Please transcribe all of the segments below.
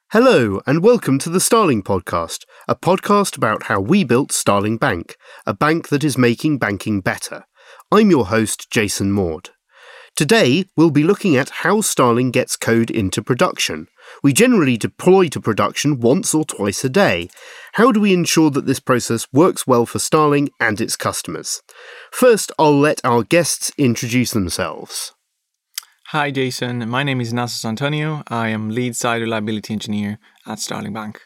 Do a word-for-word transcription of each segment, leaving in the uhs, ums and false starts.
Hello and welcome to the Starling Podcast, a podcast about how we built Starling Bank, a bank that is making banking better. I'm your host, Jason Maud. Today, we'll be looking at how Starling gets code into production. We generally deploy to production once or twice a day. How do we ensure that this process works well for Starling and its customers? First, I'll let our guests introduce themselves. Hi Jason, my name is Nasos Antonio. I am lead site reliability engineer at Starling Bank.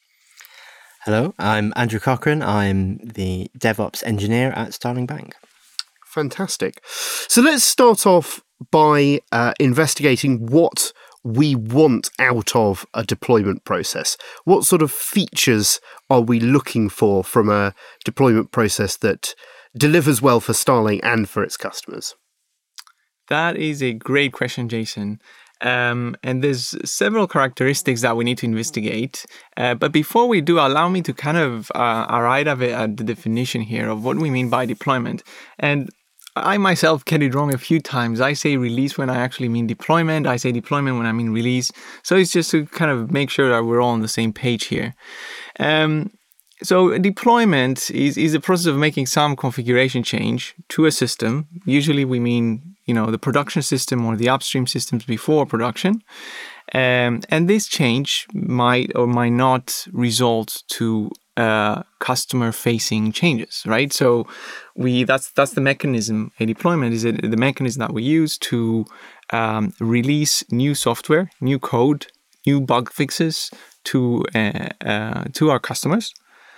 Hello, I'm Andrew Cochran. I'm the DevOps engineer at Starling Bank. Fantastic. So let's start off by uh, investigating what we want out of a deployment process. What sort of features are we looking for from a deployment process that delivers well for Starling and for its customers? That is a great question, Jason. Um, and there's several characteristics that we need to investigate. Uh, but before we do, allow me to kind of uh, arrive at, at the definition here of what we mean by deployment. And I myself get it wrong a few times. I say release when I actually mean deployment. I say deployment when I mean release. So it's just to kind of make sure that we're all on the same page here. Um, So deployment is, is a process of making some configuration change to a system. Usually we mean, you know, the production system or the upstream systems before production. Um, and this change might or might not result to uh, customer-facing changes, right? So we that's that's the mechanism. A deployment is a, the mechanism that we use to um, release new software, new code, new bug fixes to uh, uh, to our customers.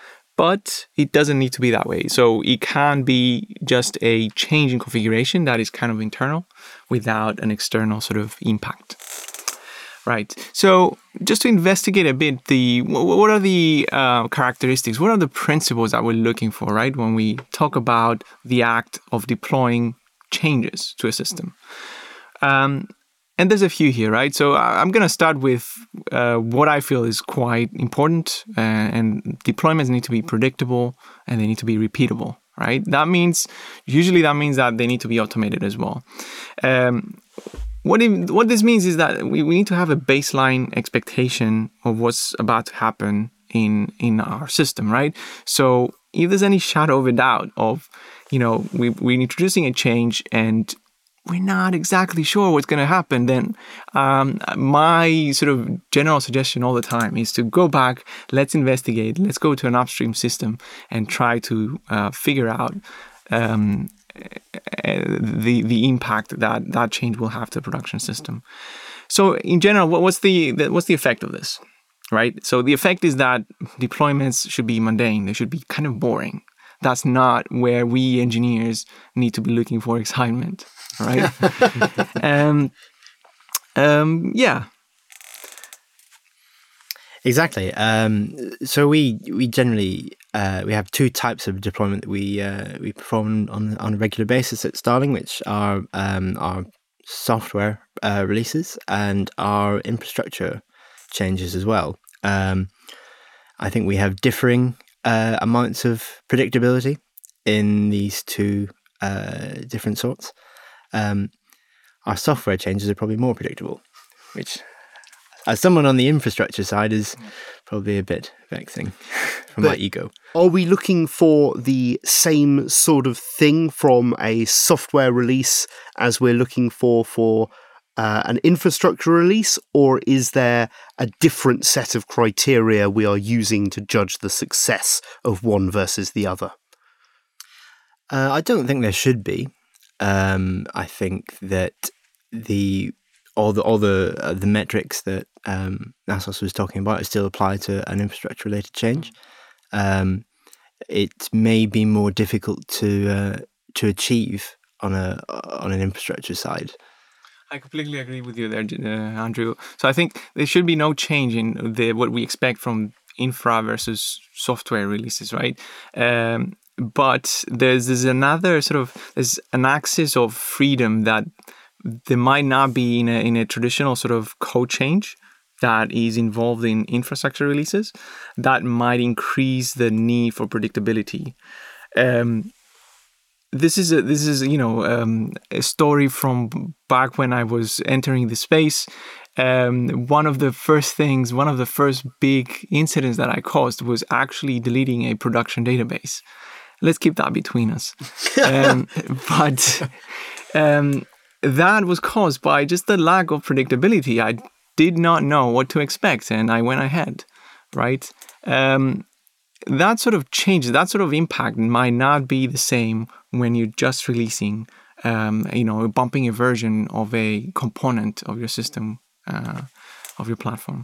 But it doesn't need to be that way. So it can be just a change in configuration that is kind of internal without an external sort of impact. Right. So just to investigate a bit, the what are the uh, characteristics, what are the principles that we're looking for, right, when we talk about the act of deploying changes to a system? Um, And there's a few here, right? So I'm going to start with uh, what I feel is quite important. Uh, and deployments need to be predictable and they need to be repeatable, right? That means, usually that means that they need to be automated as well. Um, what, it, what this means is that we, we need to have a baseline expectation of what's about to happen in, in our system, right? So if there's any shadow of a doubt of, you know, we, we're introducing a change and we're not exactly sure what's going to happen, then um, my sort of general suggestion all the time is to go back, let's investigate, let's go to an upstream system and try to uh, figure out um, the the impact that that change will have to the production system. So in general, what, what's the, the what's the effect of this, right? So the effect is that deployments should be mundane, they should be kind of boring. That's not where we engineers need to be looking for excitement, right? um, um, yeah. Exactly. Um, so we we generally uh, we have two types of deployment that we uh, we perform on on a regular basis at Starling, which are um, our software uh, releases and our infrastructure changes as well. Um, I think we have differing Uh, amounts of predictability in these two uh, different sorts. Um, our software changes are probably more predictable, which, as someone on the infrastructure side, is probably a bit vexing from But my ego. Are we looking for the same sort of thing from a software release as we're looking for for Uh, an infrastructure release, or is there a different set of criteria we are using to judge the success of one versus the other? Uh, I don't think there should be. Um, I think that the all the all the uh, the metrics that um, Nasos was talking about still apply to an infrastructure related change. Um, it may be more difficult to uh, to achieve on a on an infrastructure side. I completely agree with you there, uh, Andrew. So I think there should be no change in the what we expect from infra versus software releases, right? Um, but there's, there's another sort of there's an axis of freedom that there might not be in a in a traditional sort of code change that is involved in infrastructure releases that might increase the need for predictability. Um, This is a, this is you know um, a story from back when I was entering the space. um, one of the first things, one of the first big incidents that I caused was actually deleting a production database. Let's keep that between us. um, but um, that was caused by just the lack of predictability. I did not know what to expect, and I went ahead, right? Um, that sort of change, that sort of impact might not be the same when you're just releasing, um, you know, bumping a version of a component of your system, uh, of your platform.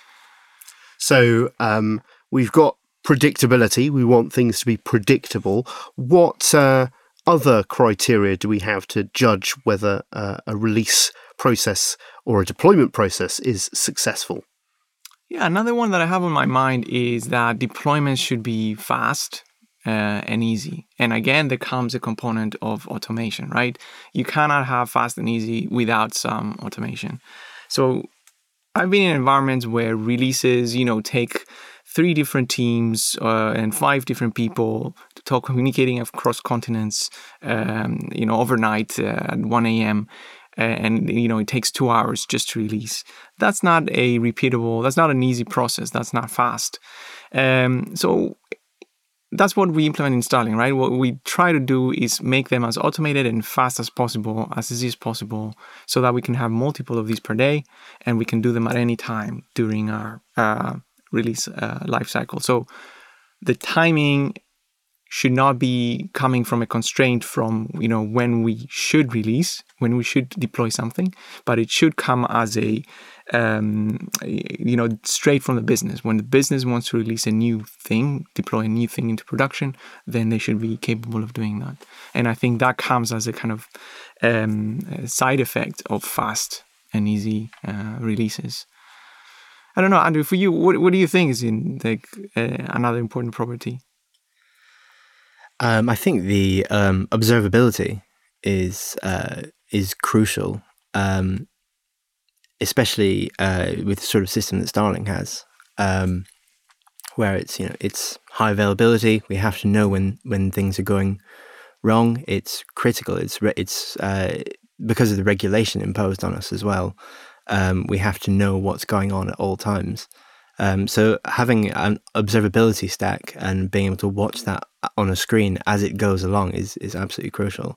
So um, we've got predictability. We want things to be predictable. What uh, other criteria do we have to judge whether uh, a release process or a deployment process is successful? Yeah, another one that I have on my mind is that deployments should be fast uh, and easy. And again, there comes a component of automation, right? You cannot have fast and easy without some automation. So I've been in environments where releases, you know, take three different teams uh, and five different people to talk, communicating across continents, um, you know, overnight uh, at one a.m. And, you know, it takes two hours just to release. That's not a repeatable, that's not an easy process. That's not fast. Um, so that's what we implement in Starling, right? What we try to do is make them as automated and fast as possible, as easy as possible, so that we can have multiple of these per day, and we can do them at any time during our uh, release uh, life cycle. So the timing should not be coming from a constraint from, you know, when we should release, when we should deploy something, but it should come as a, um, you know, straight from the business. When the business wants to release a new thing, deploy a new thing into production, then they should be capable of doing that. And I think that comes as a kind of um, side effect of fast and easy uh, releases. I don't know, Andrew, for you, what, what do you think is in like uh, another important property? Um, I think the um, observability is uh, is crucial, um, especially uh, with the sort of system that Starling has, um, where it's you know it's high availability. We have to know when, when things are going wrong. It's critical. It's it's uh, because of the regulation imposed on us as well. Um, we have to know what's going on at all times. Um, so having an observability stack and being able to watch that on a screen as it goes along is is absolutely crucial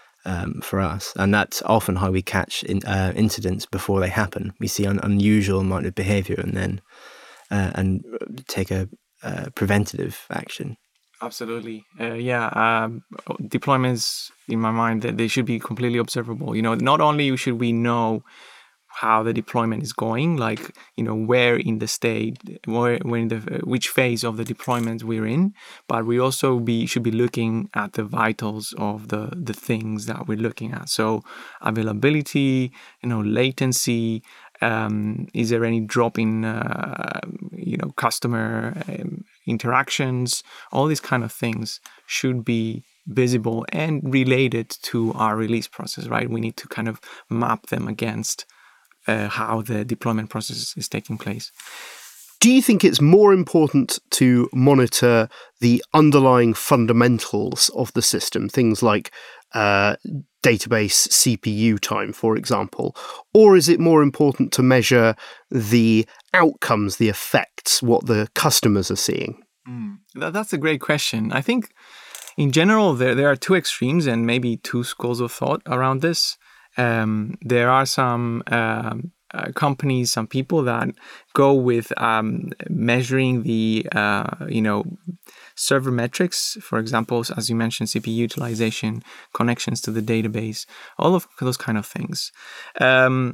um, for us. And that's often how we catch in, uh, incidents before they happen. We see an unusual amount of behavior and then uh, and take a uh, preventative action. Absolutely. Uh, yeah. Um, deployments, in my mind, that they should be completely observable. You know, not only should we know how the deployment is going, like, you know, where in the state, where, where in the, which phase of the deployment we're in, but we also be should be looking at the vitals of the, the things that we're looking at. So availability, you know, latency, um, is there any drop in, uh, you know, customer um, interactions, all these kind of things should be visible and related to our release process, right? We need to kind of map them against Uh, how the deployment process is taking place. Do you think it's more important to monitor the underlying fundamentals of the system, things like uh, database C P U time, for example, or is it more important to measure the outcomes, the effects, what the customers are seeing? Mm. That, that's a great question. I think in general, there, there are two extremes and maybe two schools of thought around this. Um, there are some um, uh, companies, some people that go with um, measuring the, uh, you know, server metrics, for example, as you mentioned, C P U utilization, connections to the database, all of those kind of things. Um,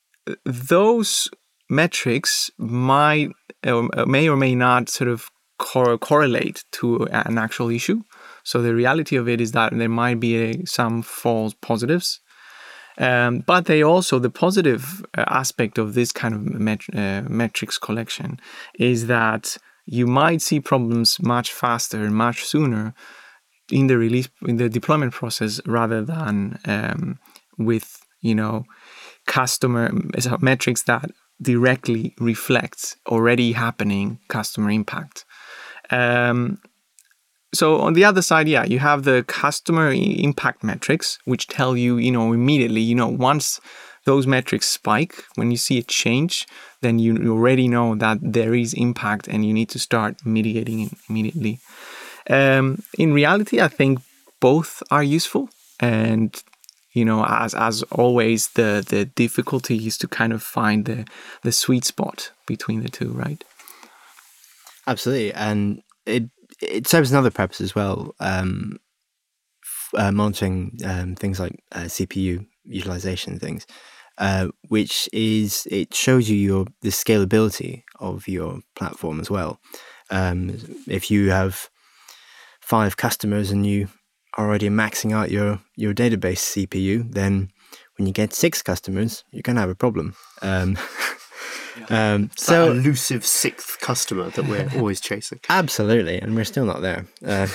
those metrics might, uh, may or may not sort of cor- correlate to an actual issue. So the reality of it is that there might be a, some false positives. Um, but they also, the positive uh, aspect of this kind of met- uh, metrics collection is that you might see problems much faster and much sooner in the release, in the deployment process, rather than um, with, you know, customer metrics that directly reflects already happening customer impact. Um, So on the other side, yeah, you have the customer impact metrics, which tell you, you know, immediately, you know, once those metrics spike, when you see a change, then you already know that there is impact and you need to start mitigating it immediately. Um, in reality, I think both are useful. And, you know, as as always, the, the difficulty is to kind of find the, the sweet spot between the two, right? Absolutely. And it it serves another purpose as well, um, f- uh, monitoring um, things like uh, C P U utilization and things, uh, which is, it shows you your the scalability of your platform as well. Um, if you have five customers and you are already maxing out your, your database C P U, then when you get six customers, you're going to have a problem. Um, Um, so that elusive sixth customer that we're always chasing. Absolutely, and we're still not there. Uh,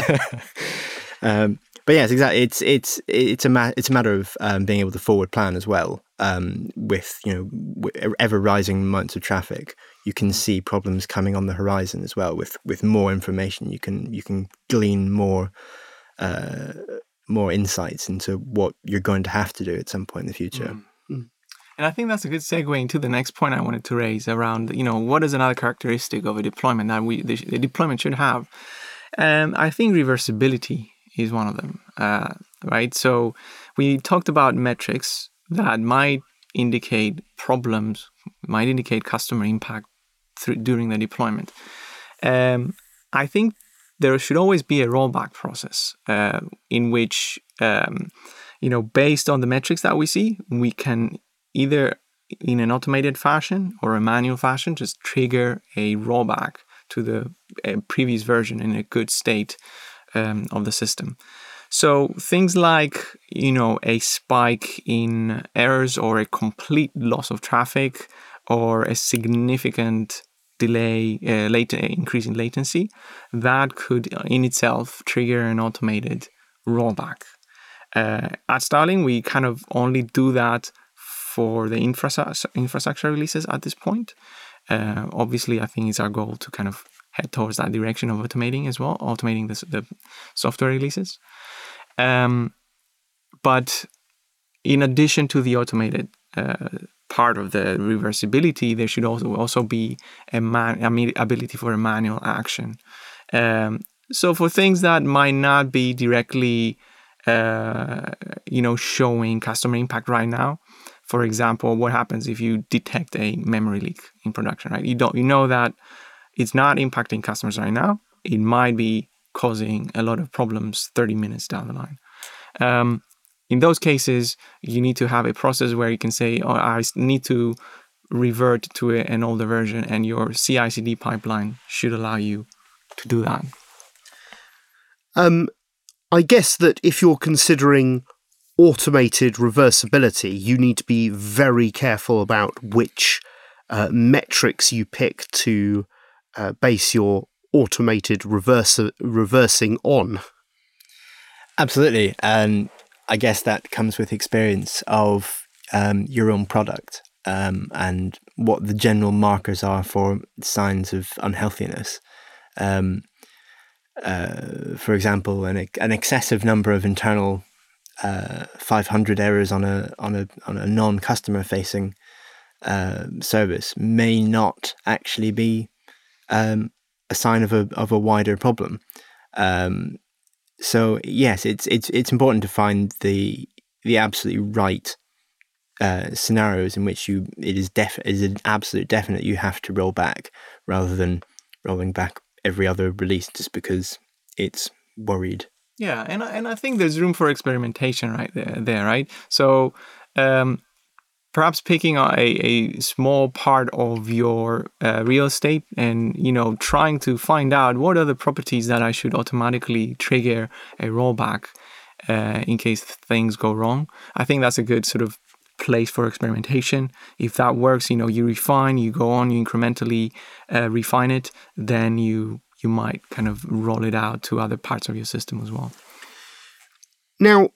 um, but yes, exactly. It's it's it's a ma- it's a matter of um, being able to forward plan as well. Um, with you know w- ever rising amounts of traffic, you can see problems coming on the horizon as well. With with more information, you can you can glean more uh, more insights into what you're going to have to do at some point in the future. Mm. And I think that's a good segue into the next point I wanted to raise around, you know, what is another characteristic of a deployment that we the, the deployment should have? Um, I think reversibility is one of them, uh, right? So we talked about metrics that might indicate problems, might indicate customer impact through, during the deployment. Um, I think there should always be a rollback process uh, in which, um, you know, based on the metrics that we see, we can either in an automated fashion or a manual fashion, just trigger a rollback to the uh, previous version in a good state um, of the system. So things like, you know, a spike in errors or a complete loss of traffic or a significant delay, uh, late, increase in latency, that could in itself trigger an automated rollback. Uh, at Starling, we kind of only do that for the infrastructure infrastructure releases at this point. Uh, obviously, I think it's our goal to kind of head towards that direction of automating as well, automating the, the software releases. Um, but in addition to the automated uh, part of the reversibility, there should also also be a, man, a ability for a manual action. Um, so for things that might not be directly, uh, you know, showing customer impact right now. For example, what happens if you detect a memory leak in production, right? You don't, you know that it's not impacting customers right now. It might be causing a lot of problems thirty minutes down the line. Um, in those cases, you need to have a process where you can say, oh, I need to revert to a, an older version, and your C I C D pipeline should allow you to do that. Um, I guess that if you're considering automated reversibility, you need to be very careful about which uh, metrics you pick to uh, base your automated reverse reversing on. Absolutely. And I guess that comes with experience of um, your own product um, and what the general markers are for signs of unhealthiness. Um, uh, for example, an, an excessive number of internal Uh, five hundred errors on a on a on a non-customer facing uh, service may not actually be um, a sign of a of a wider problem. Um, so yes, it's it's it's important to find the the absolutely right uh, scenarios in which you it is def it is an absolute definite you have to roll back rather than rolling back every other release just because it's worried. Yeah, and and I think there's room for experimentation right there, there right? So um, perhaps picking a, a small part of your uh, real estate and, you know, trying to find out what are the properties that I should automatically trigger a rollback uh, in case things go wrong. I think that's a good sort of place for experimentation. If that works, you know, you refine, you go on, you incrementally uh, refine it, then you... you might kind of roll it out to other parts of your system as well. Now,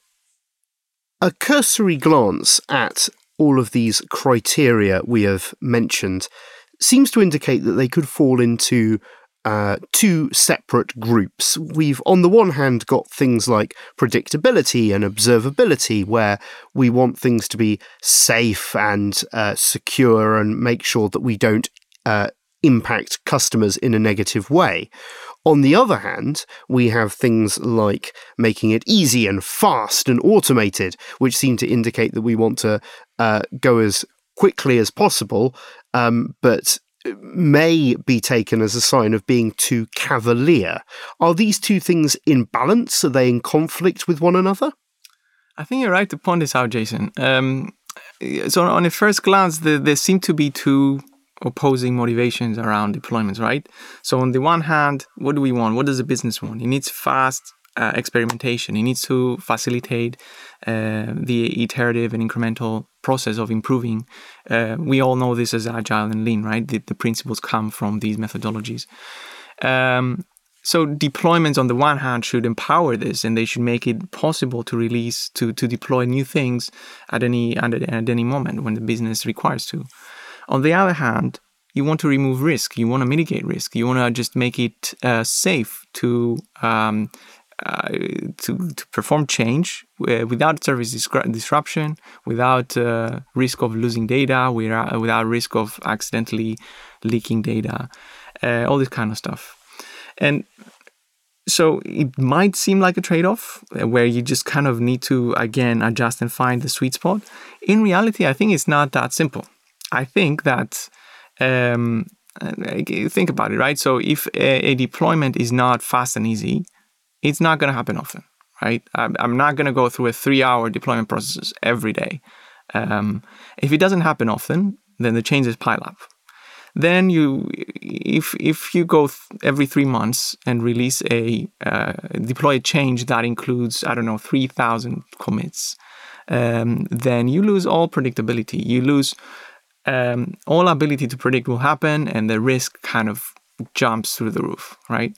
a cursory glance at all of these criteria we have mentioned seems to indicate that they could fall into uh, two separate groups. We've, on the one hand, got things like predictability and observability, where we want things to be safe and uh, secure and make sure that we don't uh, impact customers in a negative way. On the other hand, we have things like making it easy and fast and automated, which seem to indicate that we want to uh, go as quickly as possible, um, but may be taken as a sign of being too cavalier. Are these two things in balance? Are they in conflict with one another? I think you're right to point this out, Jason. Um, so on a first glance, the, there seem to be two opposing motivations around deployments, right? So on the one hand, what do we want? What does the business want? It needs fast uh, experimentation. It needs to facilitate uh, the iterative and incremental process of improving. Uh, we all know this as agile and lean, right? The, the principles come from these methodologies. Um, so deployments on the one hand should empower this, and they should make it possible to release, to, to deploy new things at any, at, at any moment when the business requires to. On the other hand, you want to remove risk. You want to mitigate risk. You want to just make it uh, safe to um, uh, to to perform change uh, without service dis- disruption, without uh, risk of losing data, without, without risk of accidentally leaking data, uh, all this kind of stuff. And so it might seem like a trade-off where you just kind of need to, again, adjust and find the sweet spot. In reality, I think it's not that simple. I think that, um, think about it, right? So if a, a deployment is not fast and easy, it's not going to happen often, right? I'm, I'm not going to go through a three-hour deployment process every day. Um, if it doesn't happen often, then the changes pile up. Then you, if if you go th- every three months and release a uh, deploy a change that includes, I don't know, three thousand commits, um, then you lose all predictability. You lose Um, all ability to predict will happen, and the risk kind of jumps through the roof, right?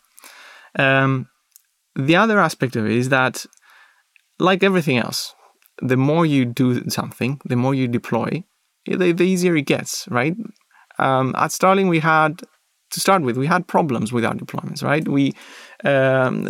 Um, the other aspect of it is that, like everything else, the more you do something, the more you deploy, the, the easier it gets, right? Um, at Starling, we had, to start with, we had problems with our deployments, right? We um,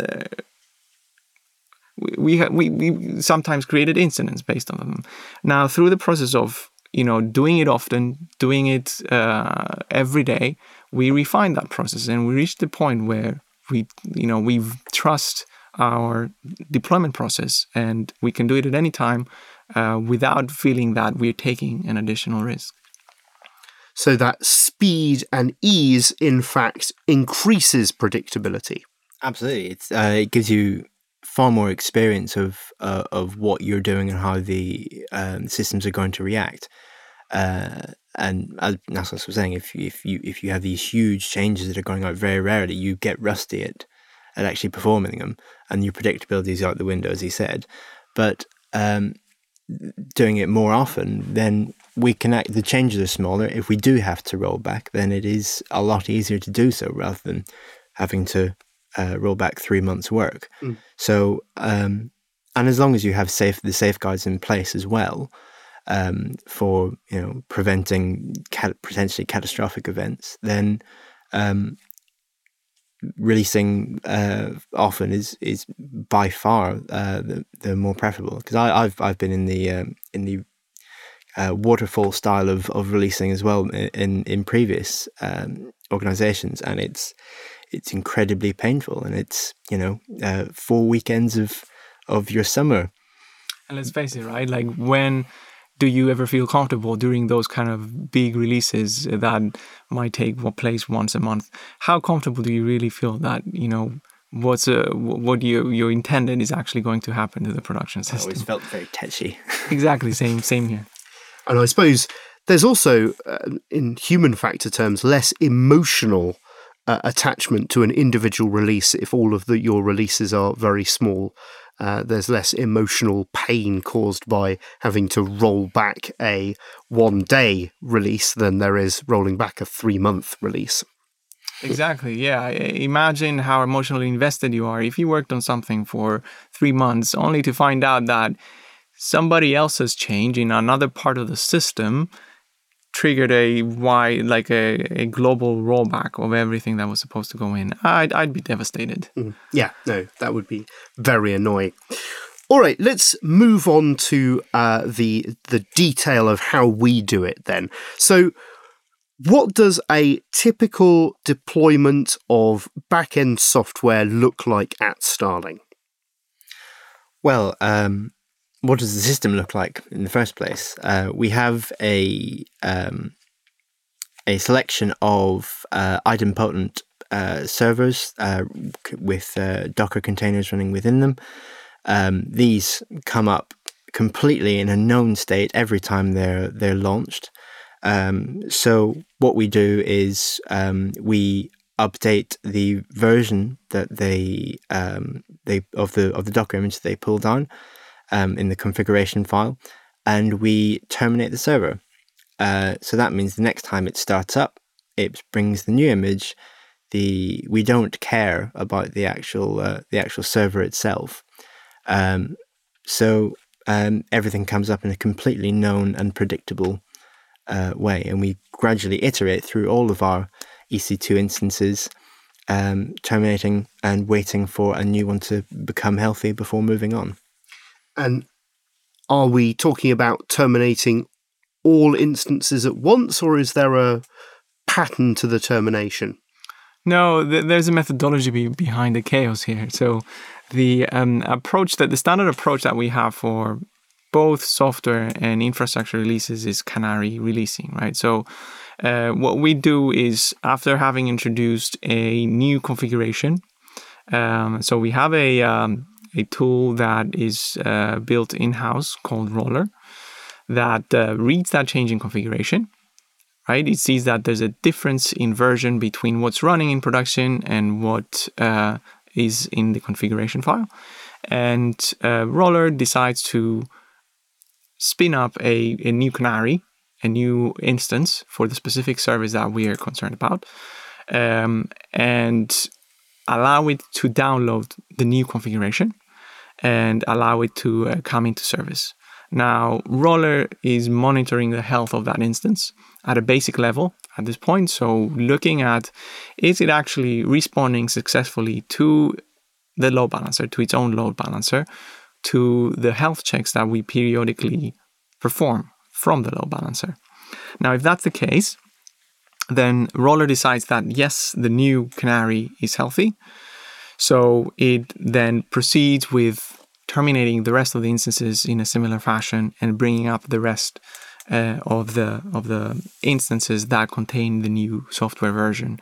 we, we, we sometimes created incidents based on them. Now, through the process of you know, doing it often, doing it uh, every day, we refine that process, and we reach the point where we, you know, we trust our deployment process, and we can do it at any time uh, without feeling that we're taking an additional risk. So that speed and ease, in fact, increases predictability. Absolutely, it's uh, it gives you far more experience of uh, of what you're doing and how the um, systems are going to react. Uh, and as Nassos was saying, if if you if you have these huge changes that are going out very rarely, you get rusty at at actually performing them, and your predictability is out the window, as he said. But um, doing it more often, then we can act, the changes are smaller. If we do have to roll back, then it is a lot easier to do so rather than having to uh, roll back three months' work. Mm. So, um, and as long as you have safe the safeguards in place as well um, for you know preventing cat- potentially catastrophic events, then um, releasing uh, often is is by far uh, the the more preferable. Because I've I've been in the um, in the uh, waterfall style of, of releasing as well in in previous um, organizations, and it's it's incredibly painful, and it's you know uh, four weekends of of your summer. And let's face it, right? Like, when do you ever feel comfortable during those kind of big releases that might take place once a month? How comfortable do you really feel that, you know, what's a, what you, your intended is actually going to happen to the production system? I always felt very tetchy. Exactly, same, same here. And I suppose there's also, uh, in human factor terms, less emotional uh, attachment to an individual release if all of the, your releases are very small. Uh, there's less emotional pain caused by having to roll back a one-day release than there is rolling back a three-month release. Exactly, yeah. Imagine how emotionally invested you are if you worked on something for three months only to find out that somebody else's change in another part of the system triggered a wide, like a, a global rollback of everything that was supposed to go in, I'd, I'd be devastated. Mm. Yeah, no, that would be very annoying. All right, let's move on to uh, the the detail of how we do it then. So what does a typical deployment of back-end software look like at Starling? Well, um, what does the system look like in the first place? Uh, we have a um, a selection of uh, idempotent uh, servers uh, with uh, Docker containers running within them. Um, these come up completely in a known state every time they're they're launched. Um, so what we do is um, we update the version that they um, they of the of the Docker image that they pull down um, in the configuration file, and we terminate the server. Uh, so that means the next time it starts up, it brings the new image. The we don't care about the actual uh, the actual server itself. Um, so um, everything comes up in a completely known and predictable uh, way, and we gradually iterate through all of our E C two instances, um, terminating and waiting for a new one to become healthy before moving on. And are we talking about terminating all instances at once, or is there a pattern to the termination? No, th- there's a methodology be- behind the chaos here. So the um, approach that the standard approach that we have for both software and infrastructure releases is canary releasing, right? So uh, what we do is, after having introduced a new configuration, um, so we have a um, a tool that is uh, built in-house called Roller that uh, reads that change in configuration. Right, it sees that there's a difference in version between what's running in production and what uh, is in the configuration file, and uh, Roller decides to spin up a, a new canary, a new instance for the specific service that we are concerned about, um, and allow it to download the new configuration and allow it to uh, come into service. Now, Roller is monitoring the health of that instance at a basic level at this point. So looking at, is it actually responding successfully to the load balancer, to its own load balancer, to the health checks that we periodically perform from the load balancer. Now, if that's the case, then Roller decides that, yes, the new canary is healthy. So it then proceeds with terminating the rest of the instances in a similar fashion and bringing up the rest uh, of the of the instances that contain the new software version.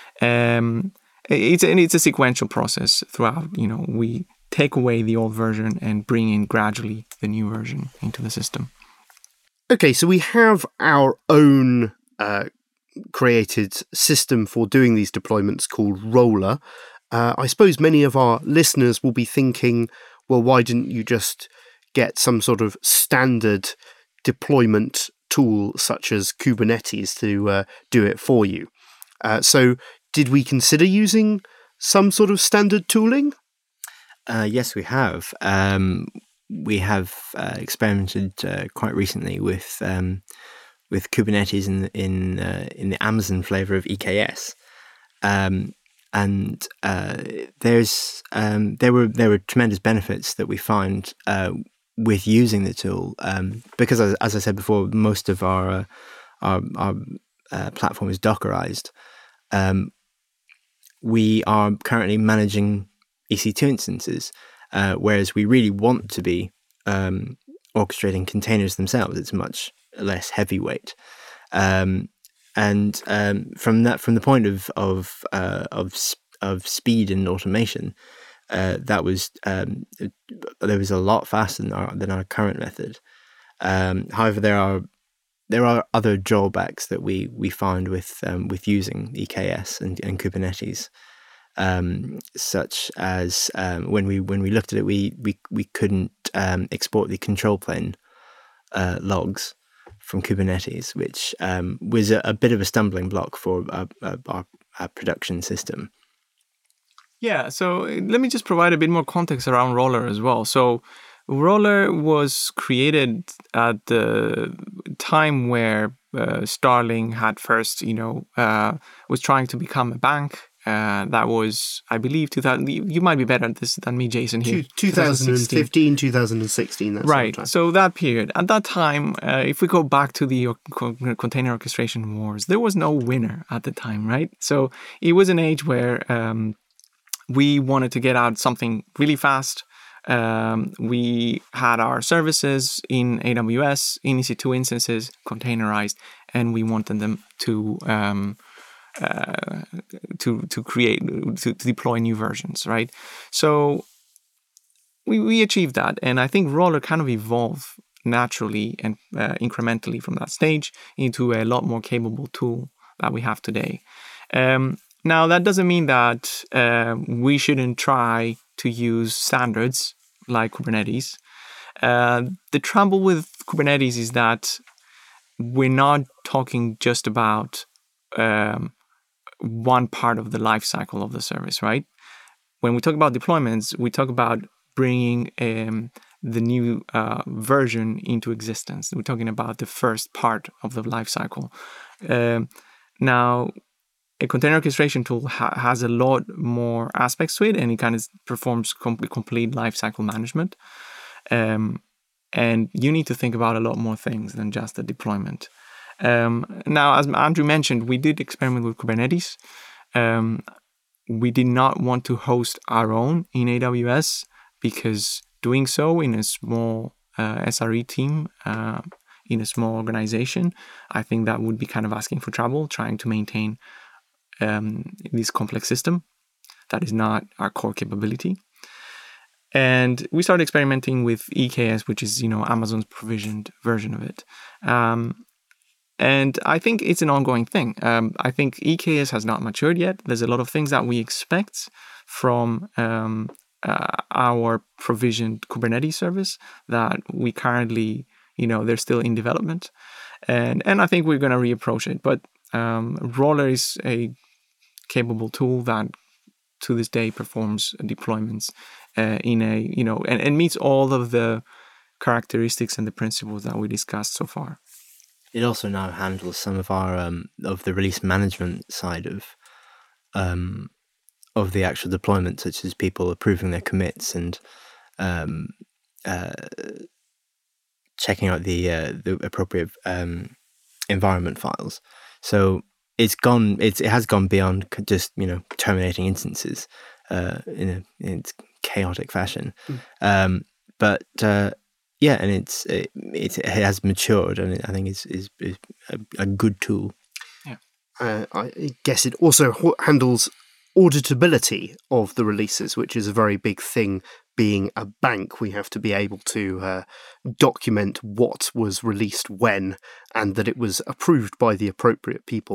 Um, it's and it's a sequential process throughout. You know, we take away the old version and bring in gradually the new version into the system. Okay, so we have our own uh, created system for doing these deployments called Roller. Uh, I suppose many of our listeners will be thinking, well, why didn't you just get some sort of standard deployment tool such as Kubernetes to uh, do it for you? Uh, so did we consider using some sort of standard tooling? Uh, yes, we have. Um, we have uh, experimented uh, quite recently with um, with Kubernetes in in uh, in the Amazon flavor of E K S. Um, And uh, there's um, there were there were tremendous benefits that we found uh, with using the tool um, because, as, as I said before, most of our uh, our, our uh, platform is Dockerized. Um, we are currently managing E C two instances, uh, whereas we really want to be um, orchestrating containers themselves. It's much less heavyweight. Um, And um, from that, from the point of of uh, of of speed and automation, uh, that was um, there was a lot faster than our than our current method. Um, however, there are there are other drawbacks that we we found with um, with using E K S and, and Kubernetes, um, such as um, when we when we looked at it, we we we couldn't um, export the control plane uh, logs from Kubernetes, which um, was a, a bit of a stumbling block for our, our, our production system. Yeah, so let me just provide a bit more context around Roller as well. So Roller was created at the time where uh, Starling had first, you know, uh, was trying to become a bank. Uh, that was, I believe, two thousand. You might be better at this than me, Jason. Here, twenty fifteen, twenty sixteen. That's right. So that period, at that time, uh, if we go back to the container orchestration wars, there was no winner at the time, right? So it was an age where um, we wanted to get out something really fast. Um, we had our services in A W S, in E C two instances, containerized, and we wanted them to. Um, Uh, to to create to, to deploy new versions, right? So we we achieved that, and I think Roller kind of evolved naturally and uh, incrementally from that stage into a lot more capable tool that we have today. Um, now that doesn't mean that uh, we shouldn't try to use standards like Kubernetes. Uh, the trouble with Kubernetes is that we're not talking just about um, one part of the life cycle of the service, right? When we talk about deployments, we talk about bringing um, the new uh, version into existence. We're talking about the first part of the life cycle. Um, now, a container orchestration tool ha- has a lot more aspects to it, and it kind of performs com- complete life cycle management. Um, and you need to think about a lot more things than just the deployment. Um, now, as Andrew mentioned, we did experiment with Kubernetes. Um, we did not want to host our own in A W S because doing so in a small uh, S R E team, uh, in a small organization, I think that would be kind of asking for trouble, trying to maintain um, this complex system. That is not our core capability. And we started experimenting with E K S, which is, you know, Amazon's provisioned version of it. Um, And I think it's an ongoing thing. Um, I think E K S has not matured yet. There's a lot of things that we expect from um, uh, our provisioned Kubernetes service that we currently, you know, they're still in development. And and I think we're going to reapproach it. But um, Roller is a capable tool that to this day performs deployments uh, in a, you know, and, and meets all of the characteristics and the principles that we discussed so far. It also now handles some of our um, of the release management side of um, of the actual deployment, such as people approving their commits and um, uh, checking out the uh, the appropriate um, environment files. So it's gone. It's, it has gone beyond just, you know, terminating instances uh, in a in its chaotic fashion, mm. um, but. Uh, Yeah, and it's it, it has matured, and I think it's is a, a good tool. Yeah, uh, I guess it also handles auditability of the releases, which is a very big thing. Being a bank, we have to be able to uh, document what was released when, and that it was approved by the appropriate people.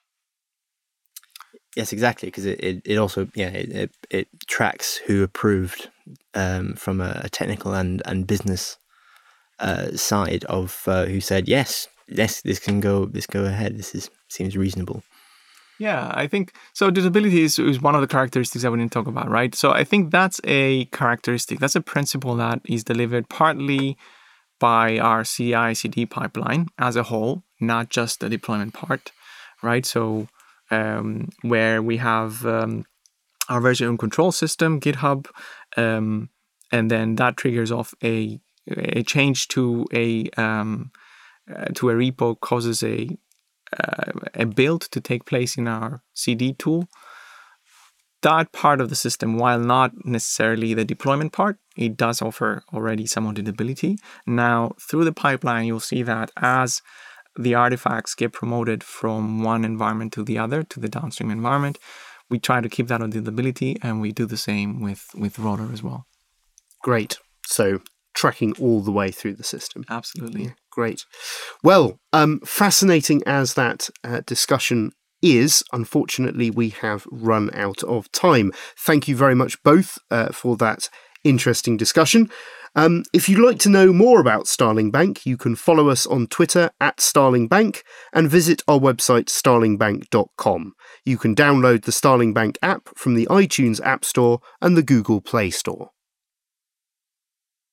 Yes, exactly, because it, it, it also yeah it, it, it tracks who approved um, from a, a technical and and business. Uh, side of uh, who said yes, yes, this can go, this go ahead. This is seems reasonable. Yeah, I think so. Auditability is, is one of the characteristics that we didn't talk about, right? So I think that's a characteristic. That's a principle that is delivered partly by our C I C D pipeline as a whole, not just the deployment part, right? So um, where we have um, our version control system, GitHub, um, and then that triggers off a a change to a um, uh, to a repo causes a uh, a build to take place in our C D tool. That part of the system, while not necessarily the deployment part, it does offer already some auditability. Now, through the pipeline, you'll see that as the artifacts get promoted from one environment to the other, to the downstream environment, we try to keep that auditability, and we do the same with, with Roller as well. Great. So tracking all the way through the system. Absolutely. Yeah, great. Well, um, fascinating as that uh, discussion is, unfortunately, we have run out of time. Thank you very much both uh, for that interesting discussion. Um, if you'd like to know more about Starling Bank, you can follow us on Twitter at Starling Bank and visit our website starling bank dot com. You can download the Starling Bank app from the iTunes App Store and the Google Play Store.